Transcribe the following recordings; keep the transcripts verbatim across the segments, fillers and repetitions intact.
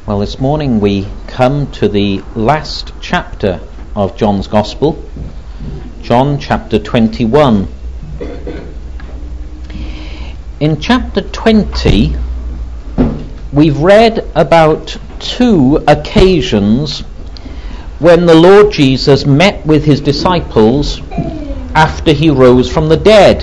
Well, this morning we come to the last chapter of John's Gospel, John chapter twenty-one. In chapter twenty, we've read about two occasions when the Lord Jesus met with his disciples after he rose from the dead.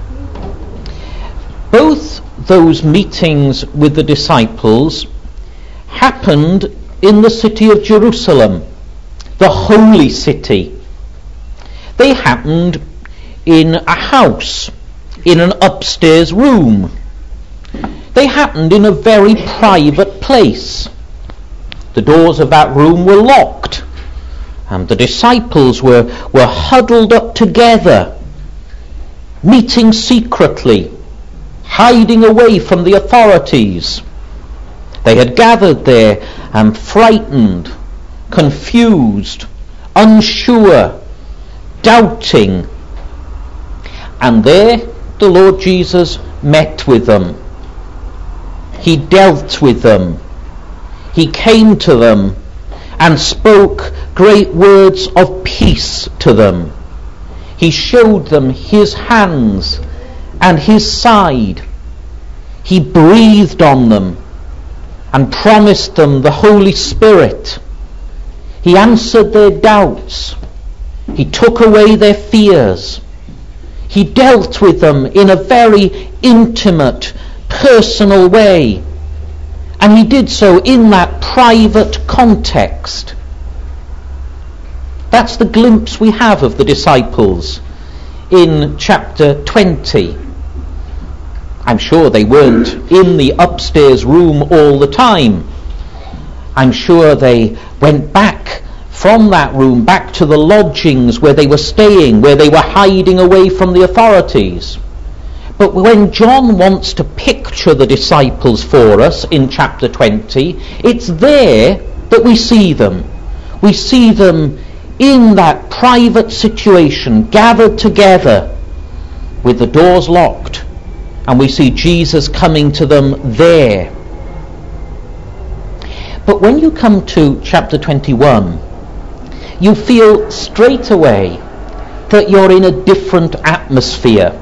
Both those meetings with the disciples happened in the city of Jerusalem, the holy city. They happened in a house, in an upstairs room. They happened in a very private place. The doors of that room were locked, and the disciples were, were huddled up together, meeting secretly, hiding away from the authorities. They had gathered there and frightened, confused, unsure, doubting. And there the Lord Jesus met with them. He dealt with them. He came to them and spoke great words of peace to them. He showed them his hands and his side. He breathed on them and promised them the Holy Spirit. He answered their doubts. He took away their fears. He dealt with them in a very intimate, personal way. And he did so in that private context. That's the glimpse we have of the disciples in chapter twenty. I'm sure they weren't in the upstairs room all the time. I'm sure they went back from that room, back to the lodgings where they were staying, where they were hiding away from the authorities. But when John wants to picture the disciples for us in chapter twenty, it's there that we see them. We see them in that private situation, gathered together, with the doors locked. And we see Jesus coming to them there. But when you come to chapter twenty-one, you feel straight away that you're in a different atmosphere.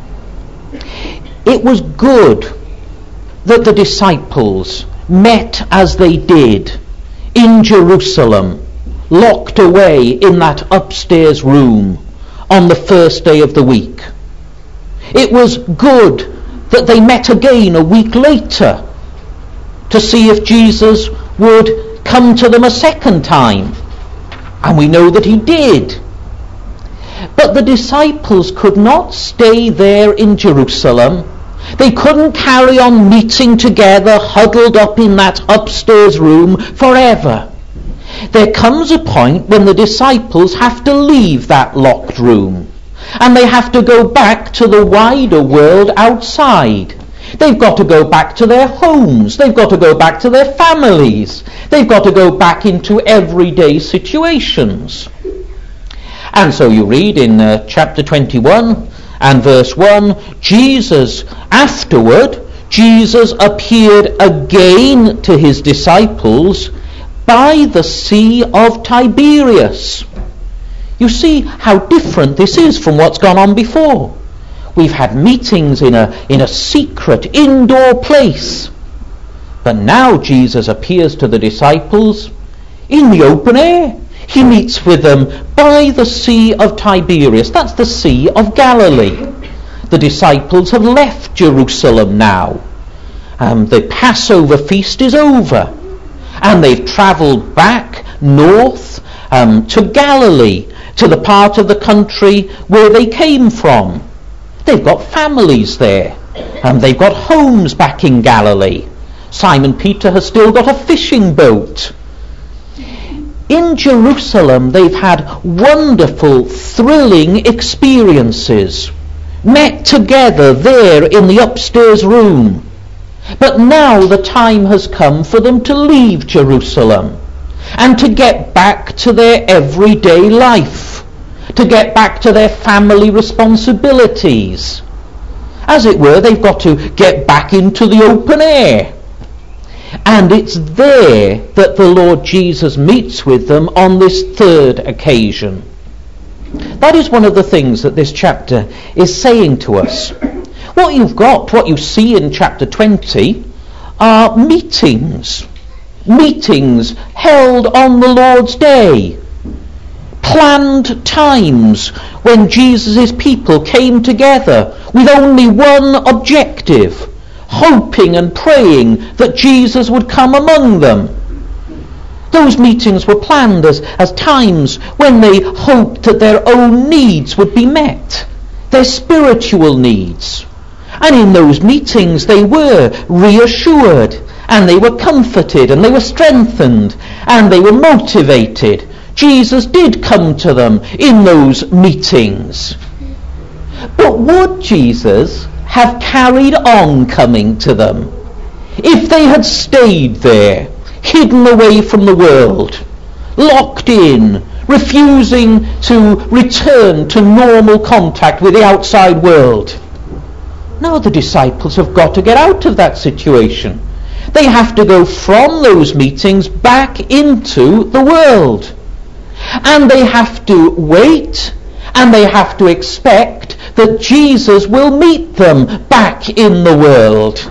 It was good that the disciples met as they did in Jerusalem, locked away in that upstairs room on the first day of the week. It was good that they met again a week later to see if Jesus would come to them a second time. And we know that he did. But the disciples could not stay there in Jerusalem. They couldn't carry on meeting together, huddled up in that upstairs room forever. There comes a point when the disciples have to leave that locked room. And they have to go back to the wider world outside. They've got to go back to their homes. They've got to go back to their families. They've got to go back into everyday situations. And so you read in uh, chapter twenty-one and verse one, Jesus, afterward, Jesus appeared again to his disciples by the Sea of Tiberias. You see how different this is from what's gone on before. We've had meetings in a, in a secret indoor place. But now Jesus appears to the disciples in the open air. He meets with them by the Sea of Tiberias. That's the Sea of Galilee. The disciples have left Jerusalem now. Um, the Passover feast is over. And they've travelled back north um, to Galilee, to the part of the country where they came from. They've got families there, and they've got homes back in Galilee. Simon Peter has still got a fishing boat. In Jerusalem, they've had wonderful, thrilling experiences, met together there in the upstairs room. But now the time has come for them to leave Jerusalem and to get back to their everyday life, to get back to their family responsibilities. As it were, they've got to get back into the open air. And it's there that the Lord Jesus meets with them on this third occasion. That is one of the things that this chapter is saying to us. What you've got, what you see in chapter twenty, are meetings. Meetings held on the Lord's day. Planned times when Jesus' people came together with only one objective, hoping and praying that Jesus would come among them. Those meetings were planned as, as times when they hoped that their own needs would be met, their spiritual needs. And in those meetings they were reassured, and they were comforted, and they were strengthened, and they were motivated. Jesus did come to them in those meetings. But would Jesus have carried on coming to them if they had stayed there, hidden away from the world, locked in, refusing to return to normal contact with the outside world? No, the disciples have got to get out of that situation. They have to go from those meetings back into the world. And they have to wait, and they have to expect that Jesus will meet them back in the world.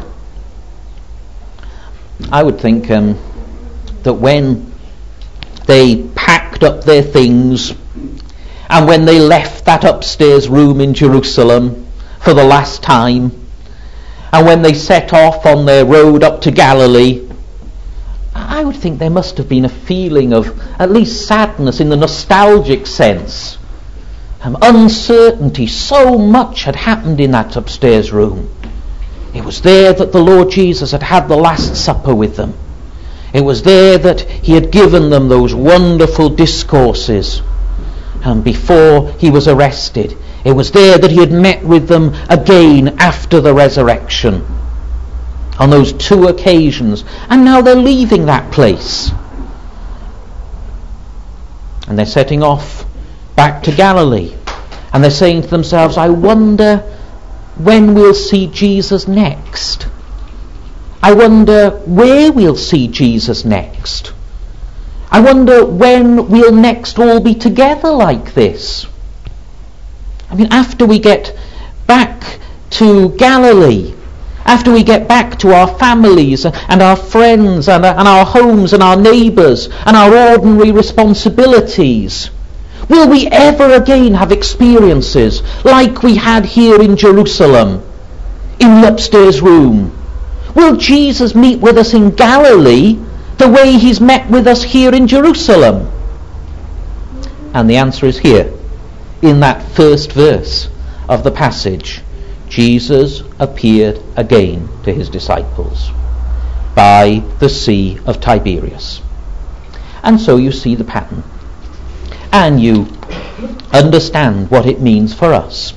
I would think um, that when they packed up their things, and when they left that upstairs room in Jerusalem for the last time, and when they set off on their road up to Galilee, I would think there must have been a feeling of at least sadness in the nostalgic sense. Um, uncertainty. So much had happened in that upstairs room. It was there that the Lord Jesus had had the Last Supper with them. It was there that he had given them those wonderful discourses um, before he was arrested. It was there that he had met with them again after the resurrection. On those two occasions. And now they're leaving that place. And they're setting off back to Galilee. And they're saying to themselves, I wonder when we'll see Jesus next. I wonder where we'll see Jesus next. I wonder when we'll next all be together like this. I mean, after we get back to Galilee, after we get back to our families and our friends and our, and our homes and our neighbours and our ordinary responsibilities, will we ever again have experiences like we had here in Jerusalem, in the upstairs room? Will Jesus meet with us in Galilee the way he's met with us here in Jerusalem? And the answer is here, in that first verse of the passage. Jesus appeared again to his disciples by the Sea of Tiberias. And so you see the pattern. And you understand what it means for us.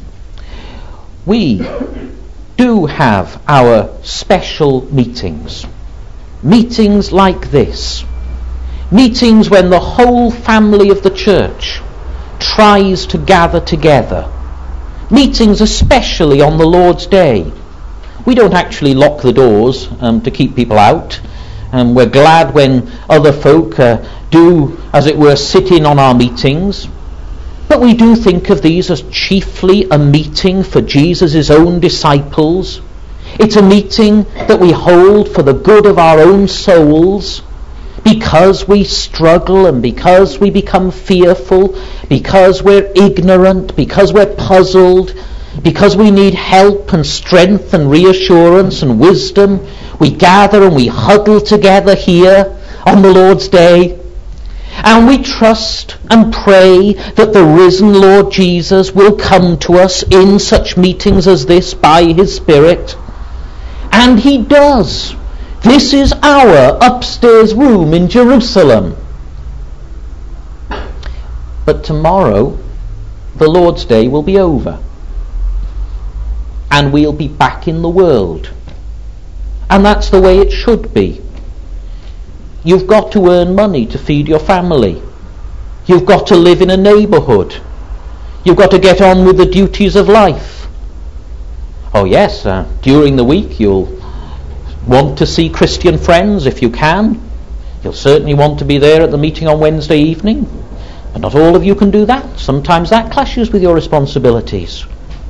We do have our special meetings. Meetings like this. Meetings when the whole family of the church tries to gather together. Meetings especially on the Lord's Day. We don't actually lock the doors um, to keep people out. And we're glad when other folk uh, do, as it were, sit in on our meetings. But we do think of these as chiefly a meeting for Jesus' own disciples. It's a meeting that we hold for the good of our own souls, because we struggle and because we become fearful, because we're ignorant, because we're puzzled, because we need help and strength and reassurance and wisdom. We gather and we huddle together here on the Lord's Day, and we trust and pray that the risen Lord Jesus will come to us in such meetings as this by his Spirit. And he does. This is our upstairs room in Jerusalem. But tomorrow, the Lord's Day will be over. And we'll be back in the world. And that's the way it should be. You've got to earn money to feed your family. You've got to live in a neighbourhood. You've got to get on with the duties of life. Oh yes, uh, during the week you'll want to see Christian friends if you can. You'll certainly want to be there at the meeting on Wednesday evening. But not all of you can do that. Sometimes that clashes with your responsibilities.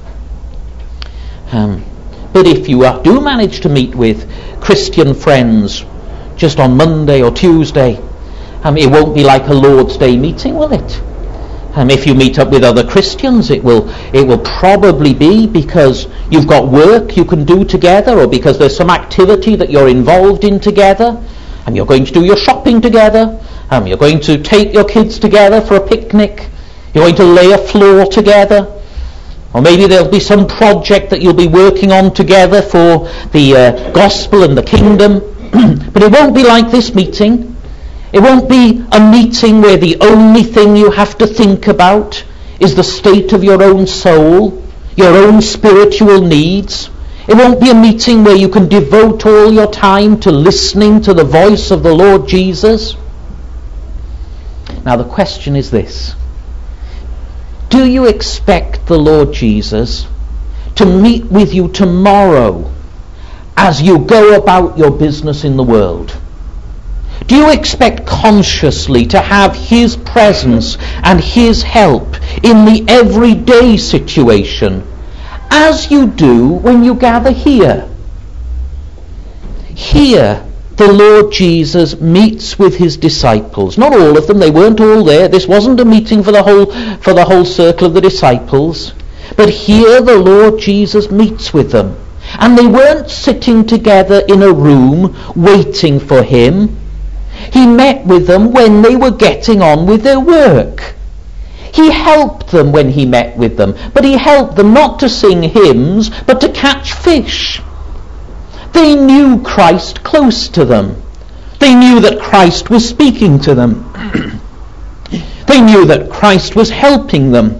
Um, but if you uh, do manage to meet with Christian friends just on Monday or Tuesday, um, it won't be like a Lord's Day meeting, will it? Um, if you meet up with other Christians, it will it will probably be because you've got work you can do together, or because there's some activity that you're involved in together, and you're going to do your shopping together, um, you're going to take your kids together for a picnic, you're going to lay a floor together, or maybe there'll be some project that you'll be working on together for the uh, gospel and the kingdom. But it won't be like this meeting. It won't be a meeting where the only thing you have to think about is the state of your own soul, your own spiritual needs. It won't be a meeting where you can devote all your time to listening to the voice of the Lord Jesus. Now the question is this: do you expect the Lord Jesus to meet with you tomorrow as you go about your business in the world? Do you expect consciously to have his presence and his help in the everyday situation as you do when you gather here? Here, the Lord Jesus meets with his disciples. Not all of them, they weren't all there. This wasn't a meeting for the whole for the whole circle of the disciples. But here the Lord Jesus meets with them. And they weren't sitting together in a room waiting for him. He met with them when they were getting on with their work. He helped them when he met with them, but he helped them not to sing hymns, but to catch fish. They knew Christ close to them. They knew that Christ was speaking to them. They knew that Christ was helping them.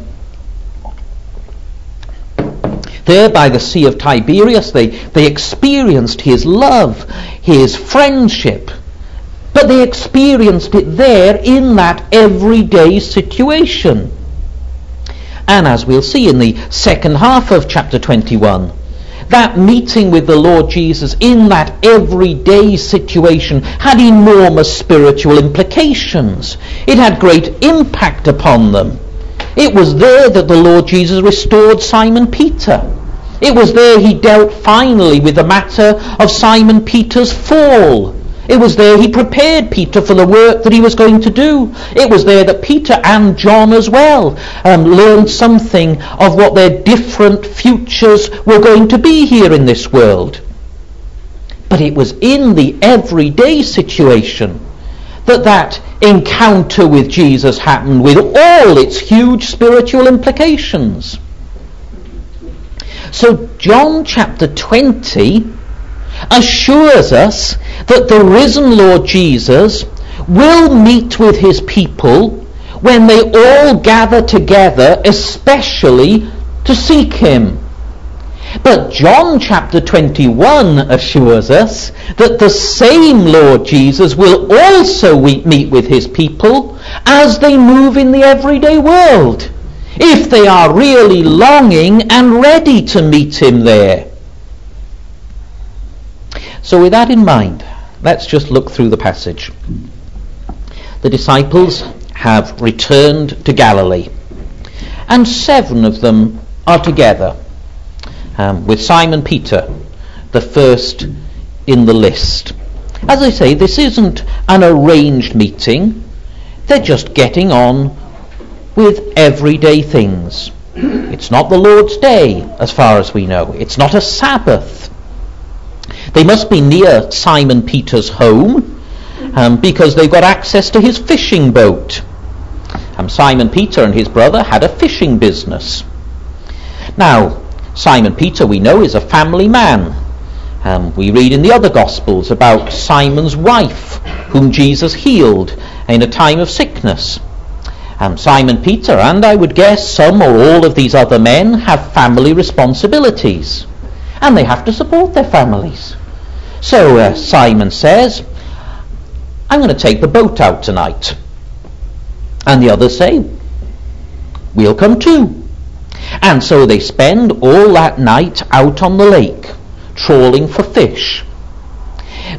There by the Sea of Tiberias, they, they experienced his love, his friendship. But they experienced it there in that everyday situation. And as we'll see in the second half of chapter twenty-one, that meeting with the Lord Jesus in that everyday situation had enormous spiritual implications. It had great impact upon them. It was there that the Lord Jesus restored Simon Peter. It was there he dealt finally with the matter of Simon Peter's fall. It was there he prepared Peter for the work that he was going to do. It was there that Peter and John as well um, learned something of what their different futures were going to be here in this world. But it was in the everyday situation that that encounter with Jesus happened, with all its huge spiritual implications. So John chapter twenty assures us that the risen Lord Jesus will meet with his people when they all gather together, especially to seek him. But John chapter twenty-one assures us that the same Lord Jesus will also meet with his people as they move in the everyday world, if they are really longing and ready to meet him there. So with that in mind, let's just look through the passage. The disciples have returned to Galilee, and seven of them are together, um, with Simon Peter, the first in the list. As I say, this isn't an arranged meeting. They're just getting on with everyday things. It's not the Lord's Day, as far as we know. It's not a Sabbath. They must be near Simon Peter's home um, because they've got access to his fishing boat. Um, Simon Peter and his brother had a fishing business. Now, Simon Peter, we know, is a family man. Um, we read in the other Gospels about Simon's wife, whom Jesus healed in a time of sickness. Um, Simon Peter, and I would guess some or all of these other men, have family responsibilities, and they have to support their families. So uh, Simon says, I'm going to take the boat out tonight. And the others say, we'll come too. And so they spend all that night out on the lake, trawling for fish.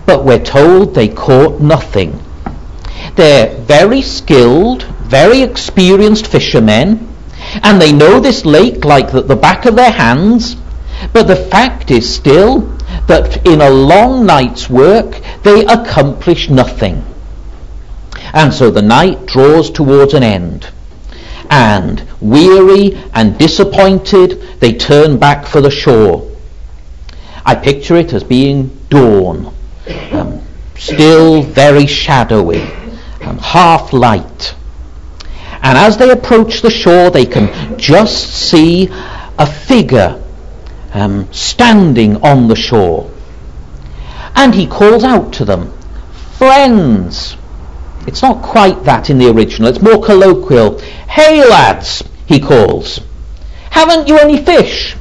But we're told they caught nothing. They're very skilled, very experienced fishermen, and they know this lake like the, the back of their hands. But the fact is still that in a long night's work they accomplish nothing. And so the night draws towards an end, and weary and disappointed they turn back for the shore. I picture it as being dawn, um, still very shadowy, um, half light. And as they approach the shore, they can just see a figure um, standing on the shore. And he calls out to them, "Friends." It's not quite that in the original, it's more colloquial. "Hey lads," he calls, "haven't you any fish?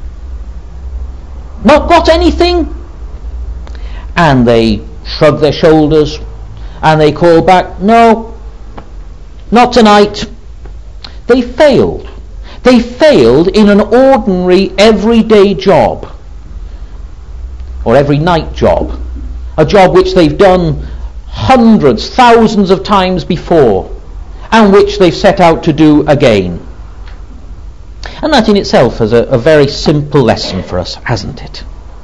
Not got anything?" And they shrug their shoulders and they call back, "No, not tonight." They failed. They failed in an ordinary everyday job, or every night job, a job which they've done hundreds, thousands of times before, and which they've set out to do again. And that in itself is a, a very simple lesson for us, hasn't it?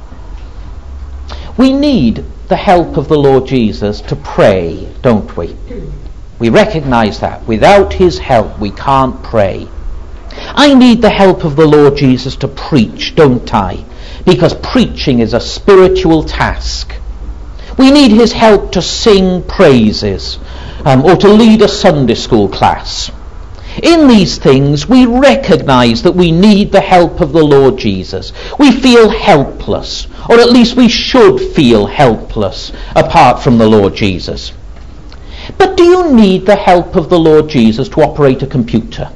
We need the help of the Lord Jesus to pray, don't we? We recognise that. Without his help we can't pray. I need the help of the Lord Jesus to preach, don't I? Because preaching is a spiritual task. We need his help to sing praises, um, or to lead a Sunday school class. In these things we recognise that we need the help of the Lord Jesus. We feel helpless, or at least we should feel helpless apart from the Lord Jesus. But do you need the help of the Lord Jesus to operate a computer?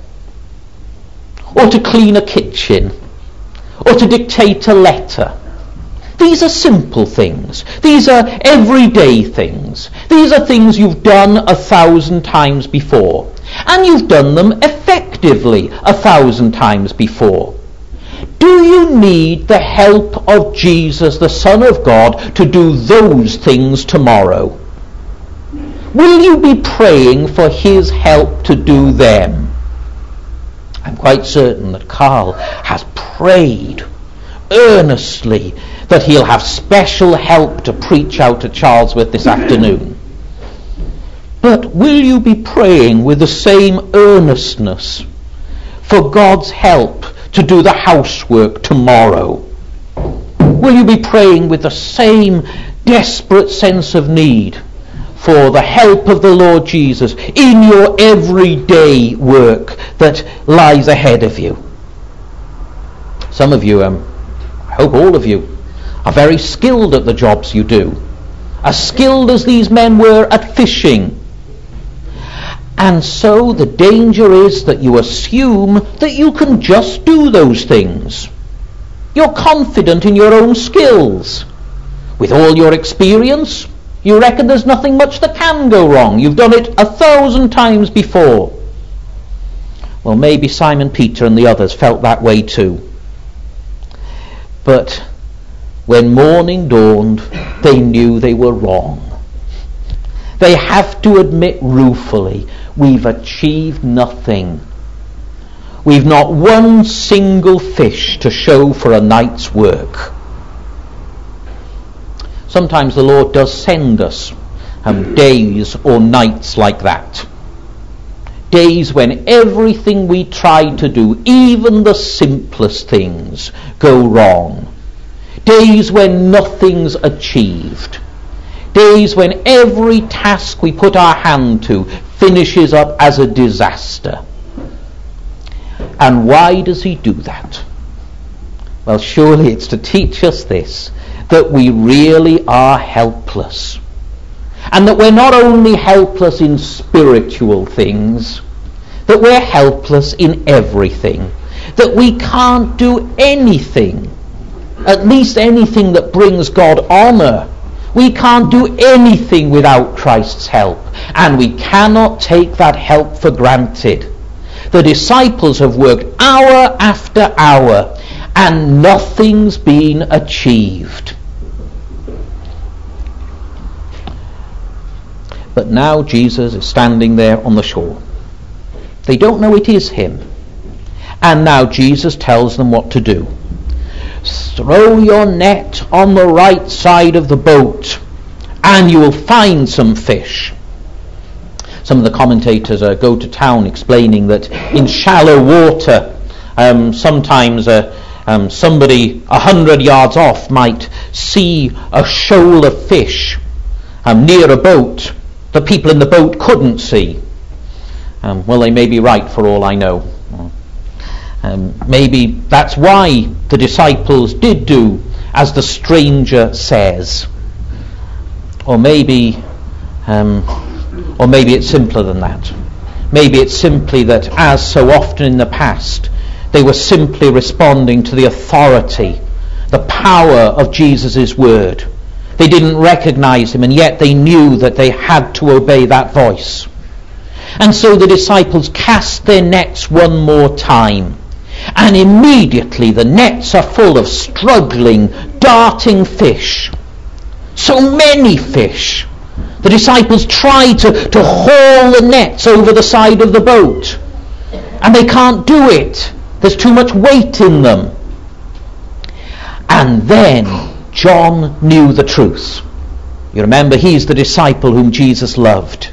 Or to clean a kitchen? Or to dictate a letter? These are simple things. These are everyday things. These are things you've done a thousand times before. And you've done them effectively a thousand times before. Do you need the help of Jesus, the Son of God, to do those things tomorrow? Will you be praying for his help to do them? I'm quite certain that Carl has prayed earnestly that he'll have special help to preach out to Charlesworth this afternoon. But will you be praying with the same earnestness for God's help to do the housework tomorrow? Will you be praying with the same desperate sense of need for the help of the Lord Jesus in your everyday work that lies ahead of you? Some of you, um, I hope all of you, are very skilled at the jobs you do, as skilled as these men were at fishing. And so the danger is that you assume that you can just do those things. You're confident in your own skills. With all your experience, you reckon there's nothing much that can go wrong. You've done it a thousand times before. Well, maybe Simon Peter and the others felt that way too. But when morning dawned, they knew they were wrong. They have to admit ruefully, we've achieved nothing. We've not one single fish to show for a night's work. Sometimes the Lord does send us um, days or nights like that. Days when everything we try to do, even the simplest things, go wrong. Days when nothing's achieved. Days when every task we put our hand to finishes up as a disaster. And why does he do that? Well, surely it's to teach us this, that we really are helpless. And that we're not only helpless in spiritual things, that we're helpless in everything. That we can't do anything, at least anything that brings God honour. We can't do anything without Christ's help, and we cannot take that help for granted. The disciples have worked hour after hour, and nothing's been achieved. But now Jesus is standing there on the shore. They don't know it is him. And now Jesus tells them what to do. Throw your net on the right side of the boat and you will find some fish. Some of the commentators uh, go to town explaining that in shallow water, um, sometimes uh, um, somebody a hundred yards off might see a shoal of fish um, near a boat that people in the boat couldn't see. Um, well, they may be right for all I know. Um, maybe that's why the disciples did do as the stranger says. Or maybe, um, or maybe it's simpler than that. Maybe it's simply that, as so often in the past, they were simply responding to the authority, the power of Jesus' word. They didn't recognize him, and yet they knew that they had to obey that voice. And so the disciples cast their nets one more time. And immediately the nets are full of struggling, darting fish. So many fish. The disciples try to, to haul the nets over the side of the boat. And they can't do it. There's too much weight in them. And then John knew the truth. You remember, he's the disciple whom Jesus loved.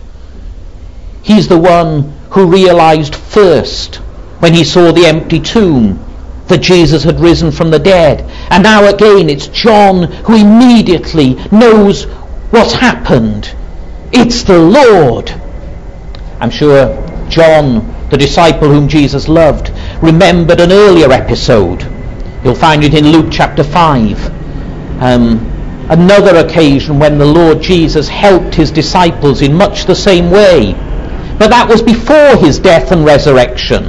He's the one who realized first, when he saw the empty tomb, that Jesus had risen from the dead. And now again it's John who immediately knows what's happened. It's the Lord. I'm sure John, the disciple whom Jesus loved, remembered an earlier episode. You'll find it in Luke chapter five. Um, another occasion when the Lord Jesus helped his disciples in much the same way. But that was before his death and resurrection.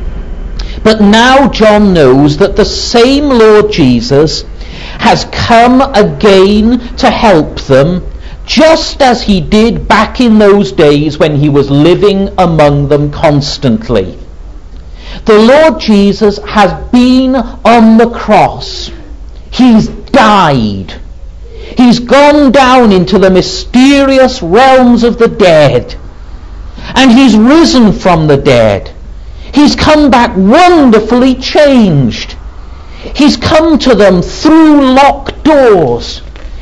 But now John knows that the same Lord Jesus has come again to help them, just as he did back in those days when he was living among them constantly. The Lord Jesus has been on the cross. He's died. He's gone down into the mysterious realms of the dead. And he's risen from the dead. He's come back wonderfully changed. He's come to them through locked doors.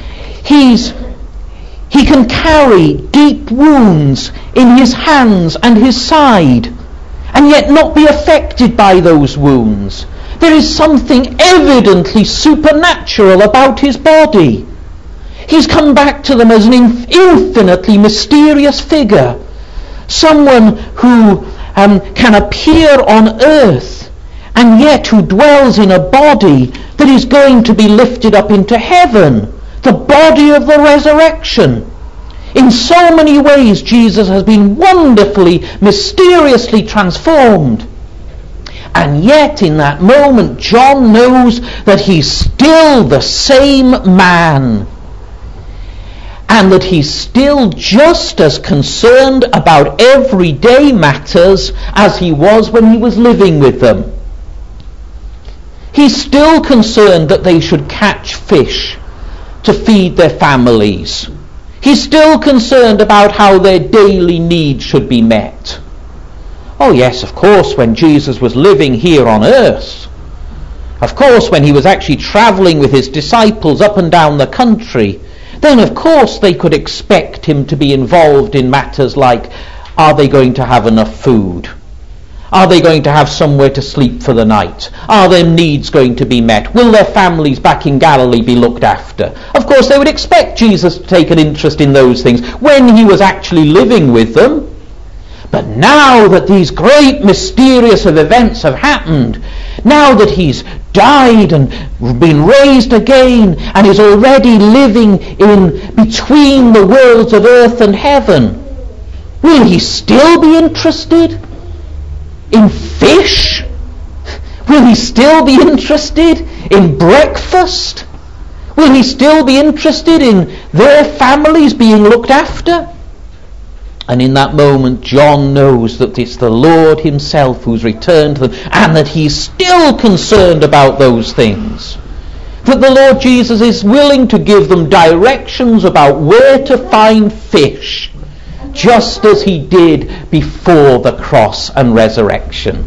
He's, he can carry deep wounds in his hands and his side, and yet not be affected by those wounds. There is something evidently supernatural about his body. He's come back to them as an infinitely mysterious figure. Someone who um, can appear on earth and yet who dwells in a body that is going to be lifted up into heaven, the body of the resurrection. In so many ways Jesus has been wonderfully, mysteriously transformed. And yet in that moment John knows that he's still the same man. And that he's still just as concerned about everyday matters as he was when he was living with them. He's still concerned that they should catch fish to feed their families. He's still concerned about how their daily needs should be met. Oh yes, of course, when Jesus was living here on earth, of course when he was actually travelling with his disciples up and down the country, then of course they could expect him to be involved in matters like, are they going to have enough food? Are they going to have somewhere to sleep for the night? Are their needs going to be met? Will their families back in Galilee be looked after? Of course they would expect Jesus to take an interest in those things when he was actually living with them. But now that these great mysterious events have happened, now that he's died and been raised again and is already living in between the worlds of earth and heaven, will he still be interested in fish? Will he still be interested in breakfast? Will he still be interested in their families being looked after? And in that moment, John knows that it's the Lord himself who's returned to them, and that he's still concerned about those things. That the Lord Jesus is willing to give them directions about where to find fish, just as he did before the cross and resurrection.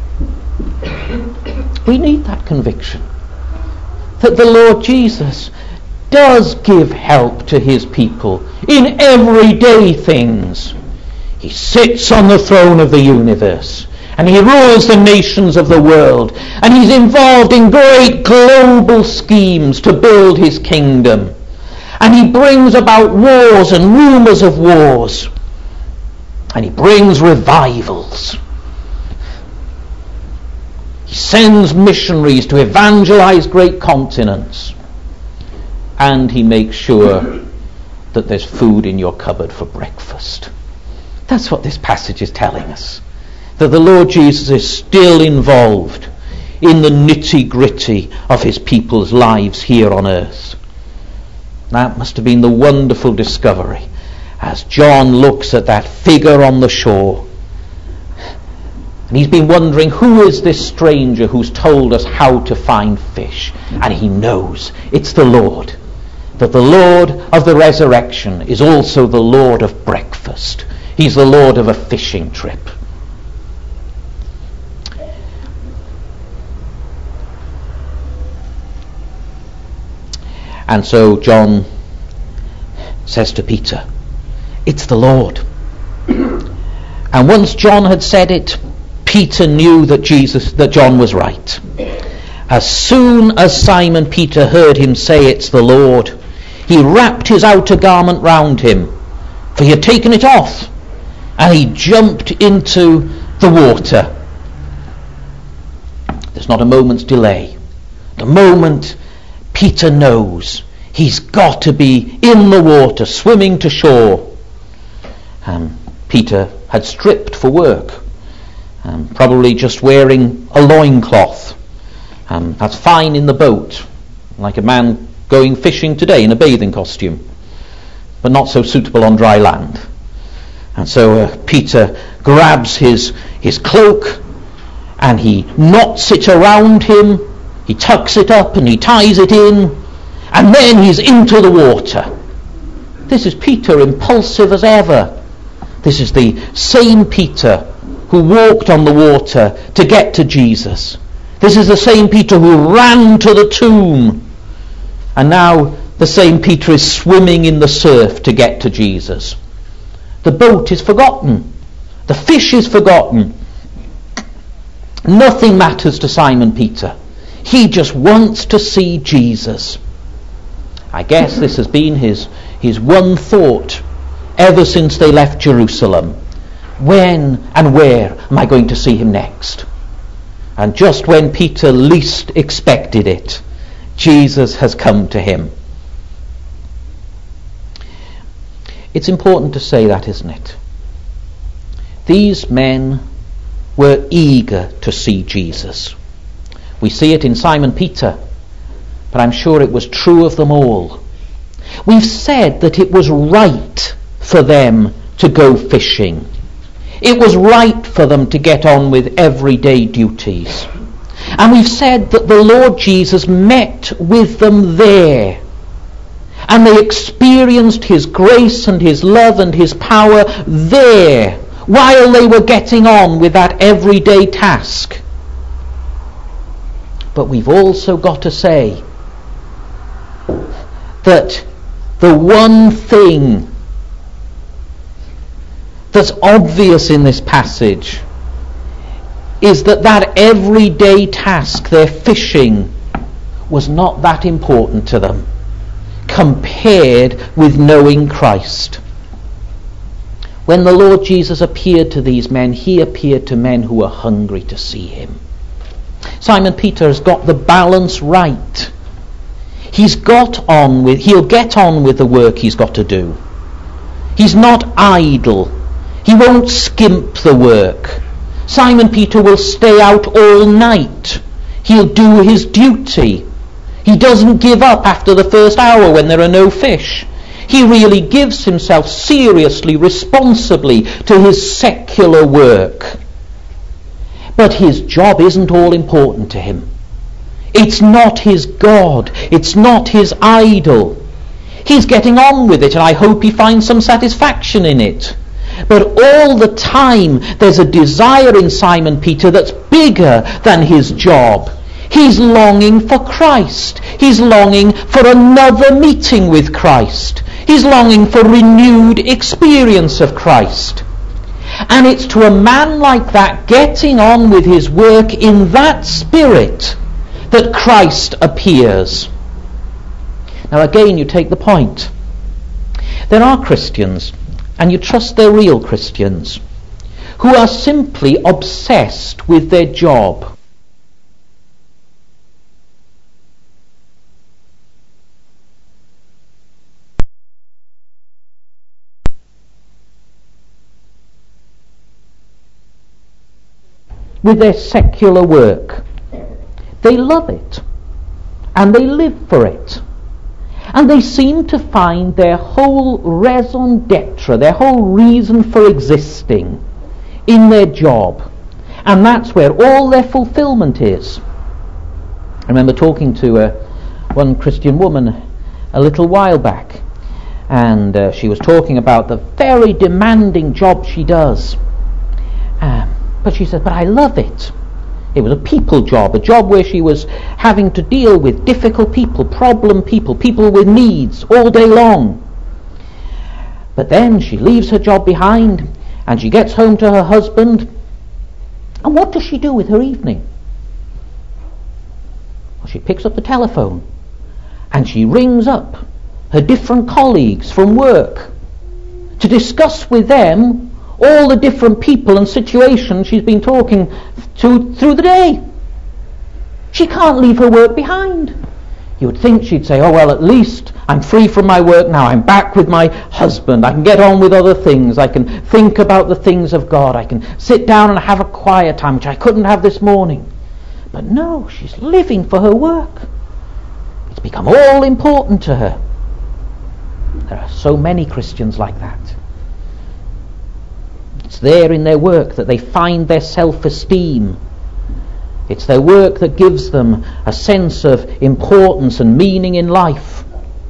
We need that conviction that the Lord Jesus does give help to his people in everyday things. He sits on the throne of the universe, and he rules the nations of the world, and he's involved in great global schemes to build his kingdom. And he brings about wars and rumours of wars, and he brings revivals. He sends missionaries to evangelize great continents, and he makes sure that there's food in your cupboard for breakfast. That's what this passage is telling us, that the Lord Jesus is still involved in the nitty-gritty of his people's lives here on earth. That must have been the wonderful discovery as John looks at that figure on the shore. And he's been wondering, who is this stranger who's told us how to find fish? And he knows it's the Lord. That the Lord of the resurrection is also the Lord of breakfast. He's the Lord of a fishing trip. And so John says to Peter, it's the Lord. And once John had said it, Peter knew that Jesus, that John was right. As soon as Simon Peter heard him say it's the Lord, he wrapped his outer garment round him, for he had taken it off, and he jumped into the water. There's not a moment's delay. The moment Peter knows he's got to be in the water, swimming to shore. Um, Peter had stripped for work, um, probably just wearing a loincloth. Um, that's fine in the boat, like a man going fishing today in a bathing costume, but not so suitable on dry land. And so uh, Peter grabs his his cloak and he knots it around him, he tucks it up and he ties it in, and then he's into the water. This is Peter, impulsive as ever. This is the same Peter who walked on the water to get to Jesus. This is the same Peter who ran to the tomb. And now the same Peter is swimming in the surf to get to Jesus. The boat is forgotten. The fish is forgotten. Nothing matters to Simon Peter. He just wants to see Jesus. I guess this has been his, his one thought ever since they left Jerusalem. When and where am I going to see him next? And just when Peter least expected it, Jesus has come to him. It's important to say that, isn't it? These men were eager to see Jesus. We see it in Simon Peter, but I'm sure it was true of them all. We've said that it was right for them to go fishing. It was right for them to get on with everyday duties. And we've said that the Lord Jesus met with them there. And they experienced his grace and his love and his power there, while they were getting on with that everyday task. But we've also got to say that the one thing that's obvious in this passage is that that everyday task, their fishing, was not that important to them compared with knowing Christ. When the Lord Jesus appeared to these men, he appeared to men who were hungry to see him. Simon Peter has got the balance right. He's got on with, he'll get on with the work he's got to do. He's not idle. He won't skimp the work. Simon Peter will stay out all night. He'll do his duty. He doesn't give up after the first hour when there are no fish. He really gives himself seriously, responsibly to his secular work. But his job isn't all important to him. It's not his God. It's not his idol. He's getting on with it, and I hope he finds some satisfaction in it. But all the time there's a desire in Simon Peter that's bigger than his job. He's longing for Christ. He's longing for another meeting with Christ. He's longing for renewed experience of Christ. And it's to a man like that, getting on with his work in that spirit, that Christ appears. Now again, you take the point. There are Christians, and you trust they're real Christians, who are simply obsessed with their job. With their secular work. They love it, and they live for it. And they seem to find their whole raison d'etre, their whole reason for existing, in their job. And that's where all their fulfillment is. I remember talking to uh, one Christian woman a little while back, and uh, she was talking about the very demanding job she does. Um, but she said, but I love it. It was a people job, a job where she was having to deal with difficult people, problem people, people with needs all day long. But then she leaves her job behind and she gets home to her husband. And what does she do with her evening? Well, she picks up the telephone and she rings up her different colleagues from work to discuss with them all the different people and situations she's been talking to through the day. She can't leave her work behind. You would think she'd say, oh well, at least I'm free from my work now. I'm back with my husband. I can get on with other things. I can think about the things of God. I can sit down and have a quiet time, which I couldn't have this morning. But no, she's living for her work. It's become all important to her. There are so many Christians like that. It's there in their work that they find their self-esteem. It's their work that gives them a sense of importance and meaning in life.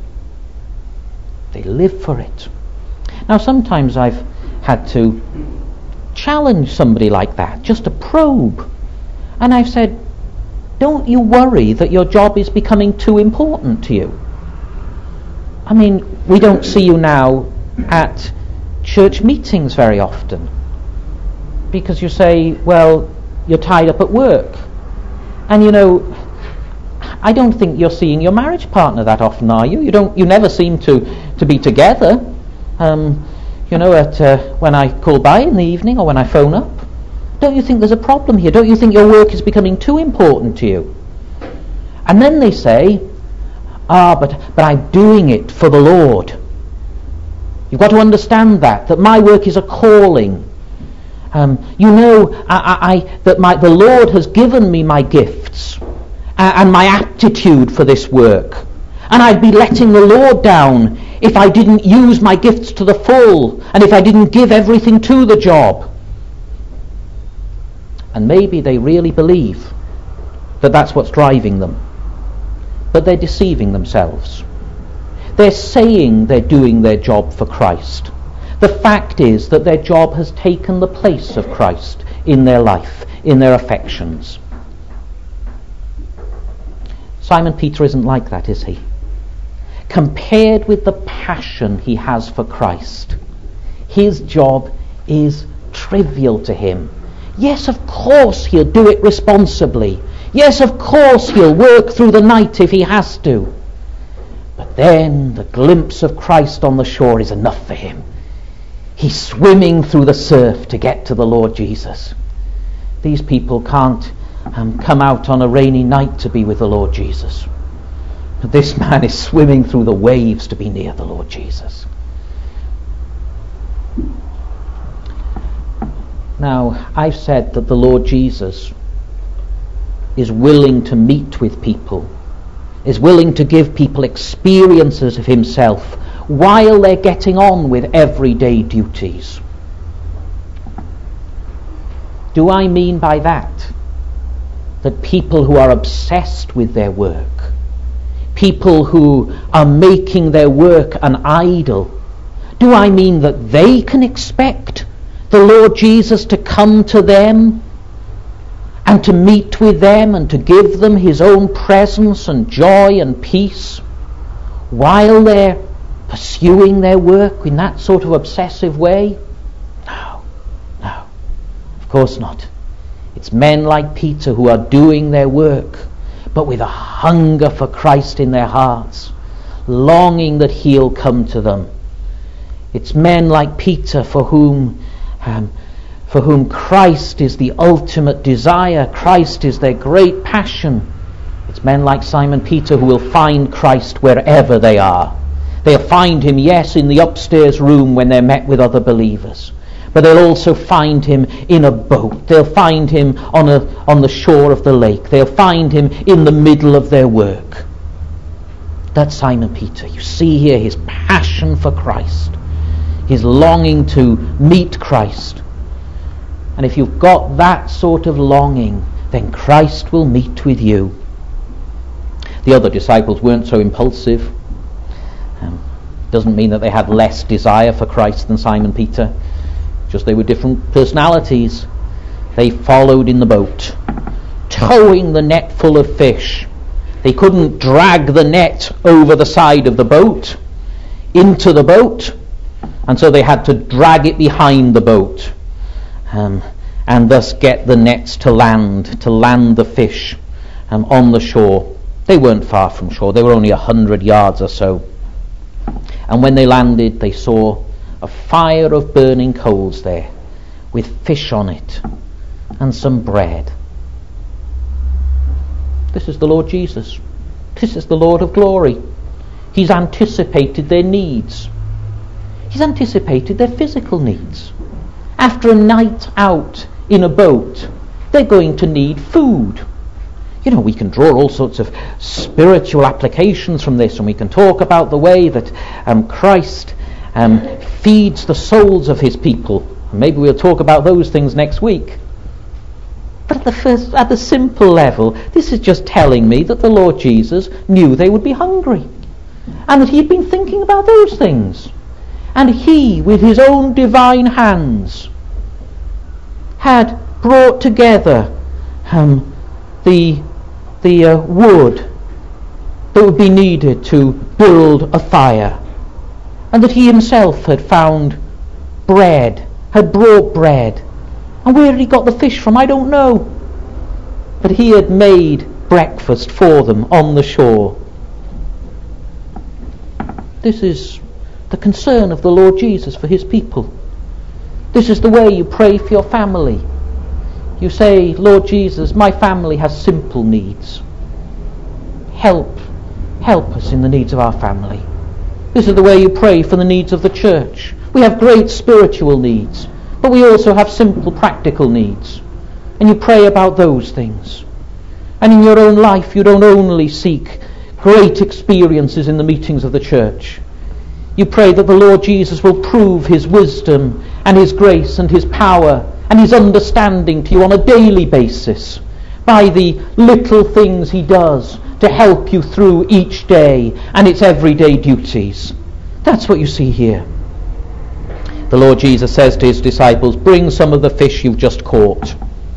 They live for it. Now sometimes I've had to challenge somebody like that, just to probe. And I've said, don't you worry that your job is becoming too important to you? I mean, we don't see you now at church meetings very often because you say, well, you're tied up at work. And you know, I don't think you're seeing your marriage partner that often, are you? You don't. You never seem to, to be together. Um, you know, at uh, when I call by in the evening or when I phone up. Don't you think there's a problem here? Don't you think your work is becoming too important to you? And then they say, ah, but but I'm doing it for the Lord. You've got to understand that, that my work is a calling. Um, you know I, I, I, that my, the Lord has given me my gifts uh, and my aptitude for this work. And I'd be letting the Lord down if I didn't use my gifts to the full and if I didn't give everything to the job. And maybe they really believe that that's what's driving them. But they're deceiving themselves. They're saying they're doing their job for Christ. The fact is that their job has taken the place of Christ in their life, in their affections. Simon Peter isn't like that, is he? Compared with the passion he has for Christ, his job is trivial to him. Yes, of course he'll do it responsibly. Yes, of course he'll work through the night if he has to. But then the glimpse of Christ on the shore is enough for him. He's swimming through the surf to get to the Lord Jesus. These people can't um, come out on a rainy night to be with the Lord Jesus. But this man is swimming through the waves to be near the Lord Jesus. Now, I've said that the Lord Jesus is willing to meet with people, is willing to give people experiences of himself while they're getting on with everyday duties. Do I mean by that that people who are obsessed with their work, people who are making their work an idol, Do I mean that they can expect the Lord Jesus to come to them and to meet with them and to give them his own presence and joy and peace while they're pursuing their work in that sort of obsessive way? No, no, of course not. It's men like Peter who are doing their work, but with a hunger for Christ in their hearts, longing that he'll come to them. It's men like Peter for whom um, for whom Christ is the ultimate desire. Christ is their great passion. It's men like Simon Peter who will find Christ wherever they are. They'll find him, yes, in the upstairs room when they're met with other believers, but they'll also find him in a boat. They'll find him on a on the shore of the lake. They'll find him in the middle of their work. That's Simon Peter. You see here his passion for Christ, his longing to meet Christ. And if you've got that sort of longing, then Christ will meet with you. The other disciples weren't so impulsive. Um, doesn't mean that they had less desire for Christ than Simon Peter. Just they were different personalities. They followed in the boat, towing the net full of fish. They couldn't drag the net over the side of the boat into the boat, and so they had to drag it behind the boat, um, and thus get the nets to land, to land the fish um, on the shore. They weren't far from shore. They were only a hundred yards or so. And when they landed, they saw a fire of burning coals there, with fish on it and some bread. This is the Lord Jesus. This is the Lord of glory. He's anticipated their needs. He's anticipated their physical needs. After a night out in a boat, they're going to need food. You know, we can draw all sorts of spiritual applications from this, and we can talk about the way that um, Christ um, feeds the souls of his people. Maybe we'll talk about those things next week. But at the first, at the simple level, this is just telling me that the Lord Jesus knew they would be hungry, and that he'd been thinking about those things. And he, with his own divine hands, had brought together um, the the uh, wood that would be needed to build a fire, and that he himself had found bread, had brought bread. And where had he got the fish from? I don't know. But he had made breakfast for them on the shore. This is the concern of the Lord Jesus for his people. This is the way you pray for your family. You say, Lord Jesus, my family has simple needs. Help, help us in the needs of our family. This is the way you pray for the needs of the church. We have great spiritual needs, but we also have simple practical needs. And you pray about those things. And in your own life, you don't only seek great experiences in the meetings of the church. You pray that the Lord Jesus will prove his wisdom and his grace and his power and his understanding to you on a daily basis by the little things he does to help you through each day and its everyday duties. That's what you see here. The Lord Jesus says to his disciples, bring some of the fish you've just caught.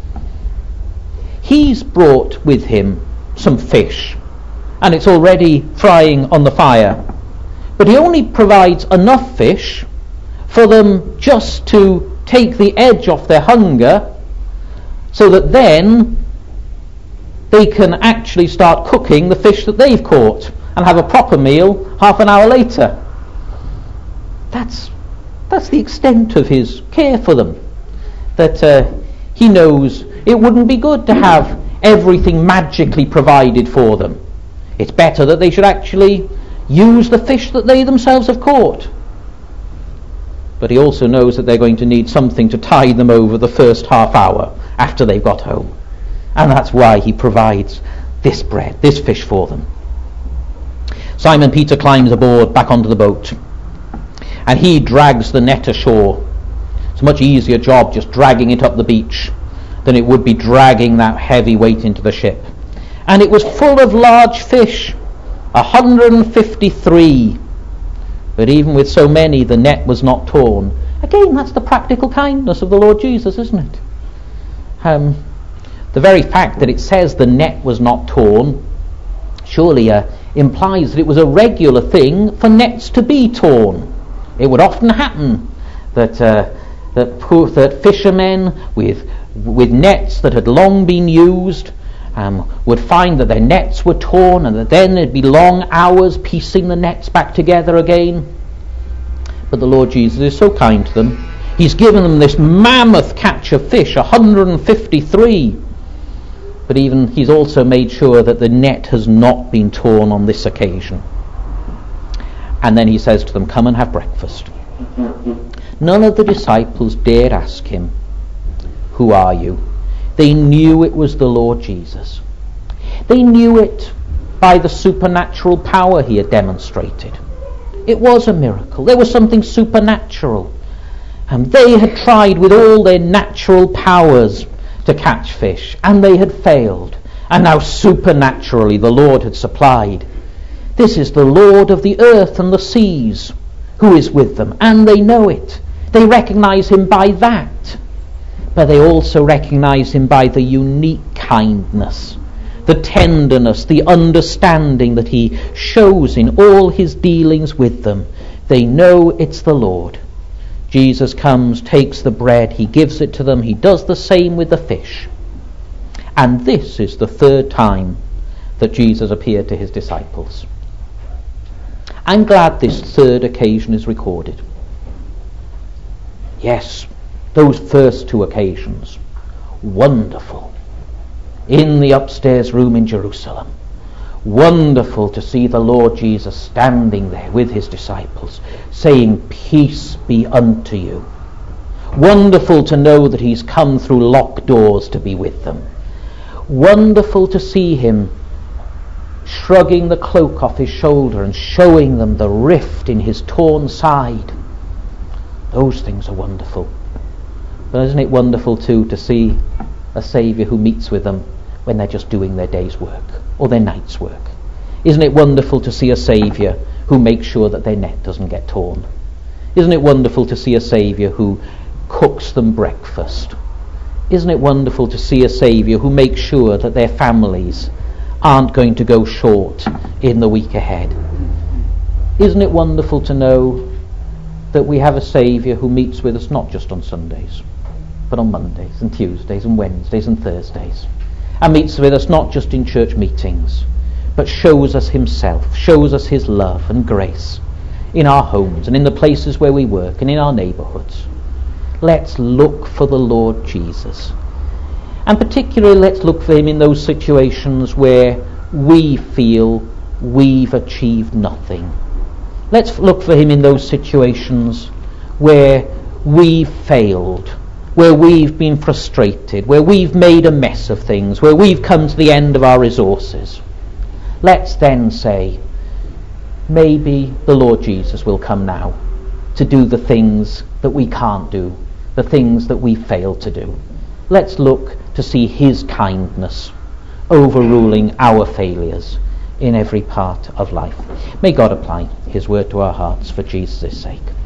He's brought with him some fish, and it's already frying on the fire. But he only provides enough fish for them just to take the edge off their hunger, so that then they can actually start cooking the fish that they've caught and have a proper meal half an hour later. That's that's the extent of his care for them. That uh, he knows it wouldn't be good to have everything magically provided for them. It's better that they should actually use the fish that they themselves have caught. But he also knows that they're going to need something to tide them over the first half hour after they've got home. And that's why he provides this bread, this fish for them. Simon Peter climbs aboard back onto the boat, and he drags the net ashore. It's a much easier job just dragging it up the beach than it would be dragging that heavy weight into the ship. And it was full of large fish, one hundred fifty-three. But even with so many, the net was not torn. Again, that's the practical kindness of the Lord Jesus, isn't it? Um, the very fact that it says the net was not torn surely uh, implies that it was a regular thing for nets to be torn. It would often happen that uh, that, poor, that fishermen with with nets that had long been used um, would find that their nets were torn, and that then there'd be long hours piecing the nets back together again. But the Lord Jesus is so kind to them. He's given them this mammoth catch of fish, one hundred fifty-three. But even he's also made sure that the net has not been torn on this occasion. And then he says to them, come and have breakfast. None of the disciples dared ask him, who are you? They knew it was the Lord Jesus. They knew it by the supernatural power he had demonstrated. It was a miracle. There was something supernatural. And they had tried with all their natural powers to catch fish, and they had failed. And now supernaturally the Lord had supplied. This is the Lord of the earth and the seas who is with them, and they know it. They recognize him by that. But they also recognize him by the unique kindness, the tenderness, the understanding that he shows in all his dealings with them. They know it's the Lord. Jesus comes, takes the bread, he gives it to them, he does the same with the fish. And this is the third time that Jesus appeared to his disciples. I'm glad this third occasion is recorded. Yes, those first two occasions, wonderful. In the upstairs room in Jerusalem, wonderful to see the Lord Jesus standing there with his disciples, saying, peace be unto you. Wonderful to know that he's come through locked doors to be with them. Wonderful to see him shrugging the cloak off his shoulder and showing them the rift in his torn side. Those things are wonderful. But isn't it wonderful too to see a Saviour who meets with them when they're just doing their day's work or their night's work? Isn't it wonderful to see a Saviour who makes sure that their net doesn't get torn? Isn't it wonderful to see a Saviour who cooks them breakfast? Isn't it wonderful to see a Saviour who makes sure that their families aren't going to go short in the week ahead? Isn't it wonderful to know that we have a Saviour who meets with us not just on Sundays, but on Mondays and Tuesdays and Wednesdays and Thursdays, and meets with us not just in church meetings, but shows us himself, shows us his love and grace in our homes and in the places where we work and in our neighbourhoods. Let's look for the Lord Jesus. And particularly let's look for him in those situations where we feel we've achieved nothing. Let's look for him in those situations where we've failed, where we've been frustrated, where we've made a mess of things, where we've come to the end of our resources. Let's then say, maybe the Lord Jesus will come now to do the things that we can't do, the things that we fail to do. Let's look to see his kindness overruling our failures in every part of life. May God apply his word to our hearts for Jesus' sake.